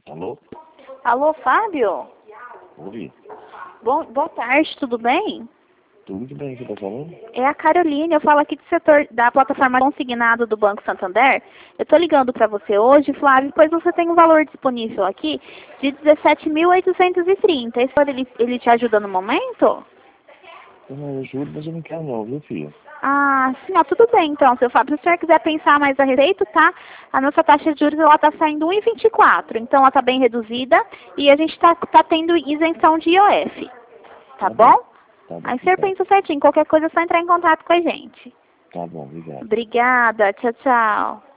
Alô? Alô, Fábio? Oi. Boa tarde, tudo bem? Tudo bem, que tá falando? É a Caroline, eu falo aqui do setor da plataforma consignado do Banco Santander. Eu estou ligando para você hoje, Flávio, pois você tem um valor disponível aqui de 17.830. Esse valor, ele te ajuda no momento? Eu juro, mas eu não quero não, viu, filho? Ah, sim, ó, tudo bem então, seu Fábio. Se o senhor quiser pensar mais a respeito, tá? A nossa taxa de juros, ela tá saindo 1,24, então ela tá bem reduzida e a gente tá tendo isenção de IOF, tá bom? Tá bom, Aí o senhor pensa certinho, qualquer coisa é só entrar em contato com a gente. tá bom, obrigado. Obrigada, tchau, tchau.